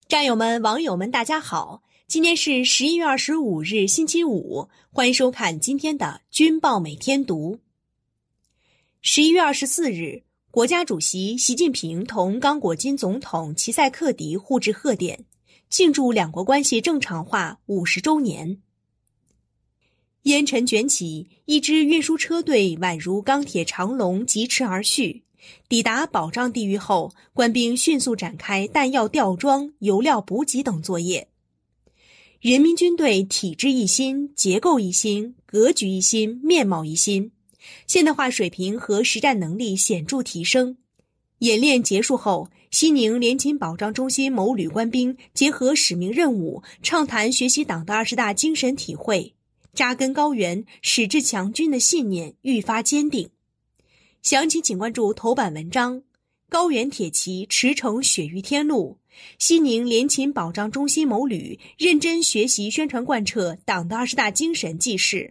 战友们、网友们，大家好！今天是11月25日，星期五，欢迎收看今天的军报每天读。11月24日，国家主席习近平同刚果金总统齐塞克迪互致贺电，庆祝两国关系正常化50周年。烟尘卷起，一支运输车队宛如钢铁长龙疾驰而去。抵达保障地域后，官兵迅速展开弹药吊装、油料补给等作业。人民军队体制一新，结构一新，格局一新，面貌一新，现代化水平和实战能力显著提升。演练结束后，西宁联勤保障中心某旅官兵结合使命任务，畅谈学习党的20大精神体会，扎根高原，矢志强军的信念愈发坚定。详情请关注头版文章：高原铁骑驰骋雪域天路，西宁联勤保障中心某旅认真学习宣传贯彻党的20大精神纪事。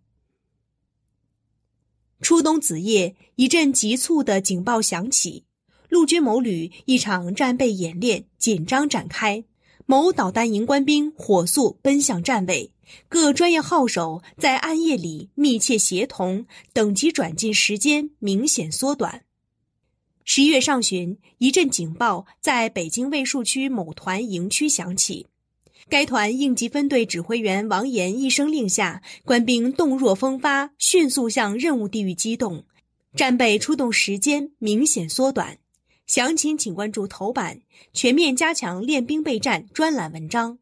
初冬子夜，一阵急促的警报响起，陆军某旅一场战备演练紧张展开，某导弹营官兵火速奔向站位，各专业号手在暗夜里密切协同，等级转进时间明显缩短。11月上旬，一阵警报在北京卫戍区某团营区响起，该团应急分队指挥员王岩一声令下，官兵动若风发，迅速向任务地域机动，战备出动时间明显缩短。详情请关注头版全面加强练兵备战专栏文章。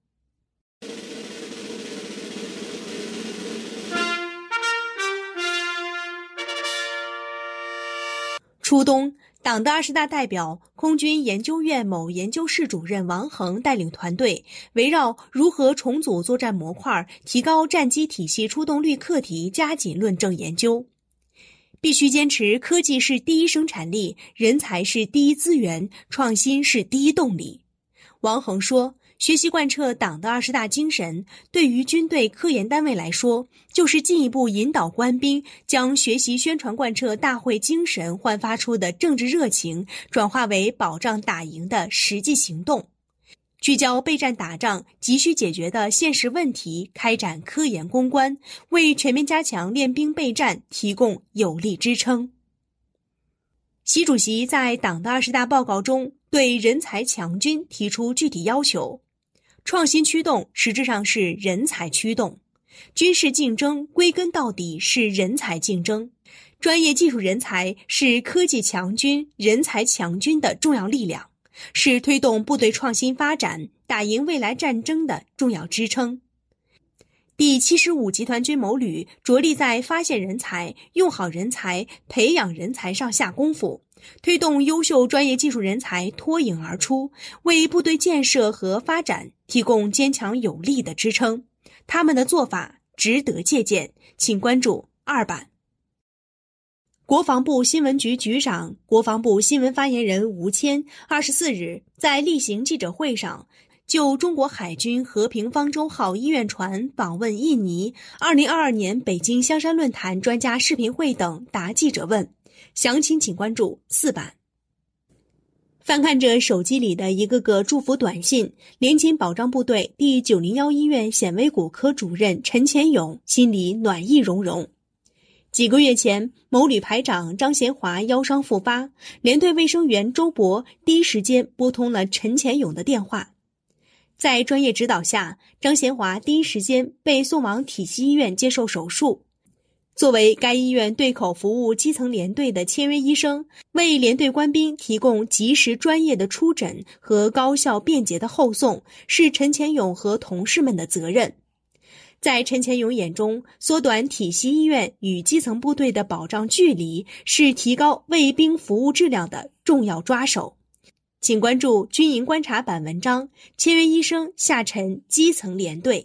初冬，党的20大代表、空军研究院某研究室主任王恒带领团队，围绕如何重组作战模块、提高战机体系出动率课题加紧论证研究。必须坚持科技是第一生产力，人才是第一资源，创新是第一动力。王恒说，学习贯彻党的20大精神，对于军队科研单位来说，就是进一步引导官兵将学习宣传贯彻大会精神焕发出的政治热情，转化为保障打赢的实际行动。聚焦备战打仗急需解决的现实问题，开展科研攻关，为全面加强练兵备战提供有力支撑。习主席在党的20大报告中对人才强军提出具体要求，创新驱动实质上是人才驱动，军事竞争归根到底是人才竞争，专业技术人才是科技强军、人才强军的重要力量，是推动部队创新发展、打赢未来战争的重要支撑。第75集团军某旅着力在发现人才、用好人才、培养人才上下功夫，推动优秀专业技术人才脱颖而出，为部队建设和发展提供坚强有力的支撑。他们的做法值得借鉴，请关注2版。国防部新闻局局长、国防部新闻发言人吴谦24日在例行记者会上就中国海军和平方舟号医院船访问印尼、2022年北京香山论坛专家视频会等答记者问，详情请关注4版。翻看着手机里的一个个祝福短信，联勤保障部队第901医院显微骨科主任陈前勇心里暖意融融。几个月前，某旅排长张贤华腰伤复发，连队卫生员周博第一时间拨通了陈前勇的电话。在专业指导下，张贤华第一时间被送往体系医院接受手术。作为该医院对口服务基层连队的签约医生，为连队官兵提供及时专业的出诊和高效便捷的后送，是陈前勇和同事们的责任。在陈前勇眼中，缩短体系医院与基层部队的保障距离，是提高卫兵服务质量的重要抓手。请关注军营观察版文章，签约医生下沉基层连队。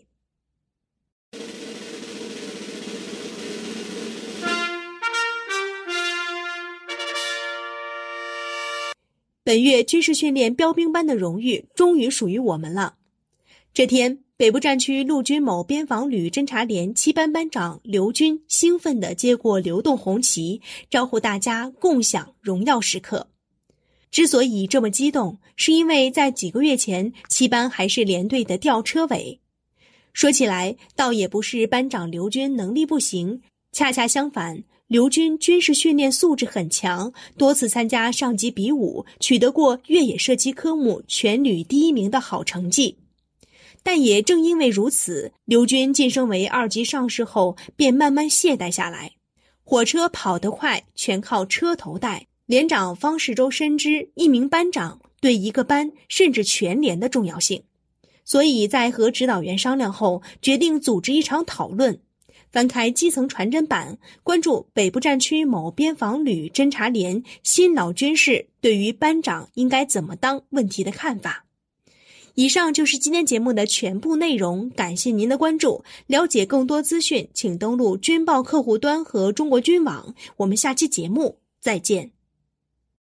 本月军事训练标兵班的荣誉终于属于我们了。这天，北部战区陆军某边防旅侦察连7班班长刘军兴奋地接过流动红旗，招呼大家共享荣耀时刻。 之所以这么激动，是因为在几个月前七班还是连队的吊车尾。说起来，倒也不是班长刘军能力不行，恰恰相反，刘军军事训练素质很强，多次参加上级比武，取得过越野射击科目全旅第1名的好成绩。但也正因为如此，刘军晋升为2级上士后便慢慢懈怠下来。火车跑得快，全靠车头带。连长方世洲深知一名班长对一个班甚至全连的重要性，所以在和指导员商量后，决定组织一场讨论。翻开基层传真版，关注北部战区某边防旅侦察连新老军士对于班长应该怎么当问题的看法。以上就是今天节目的全部内容，感谢您的关注。了解更多资讯，请登录军报客户端和中国军网。我们下期节目再见。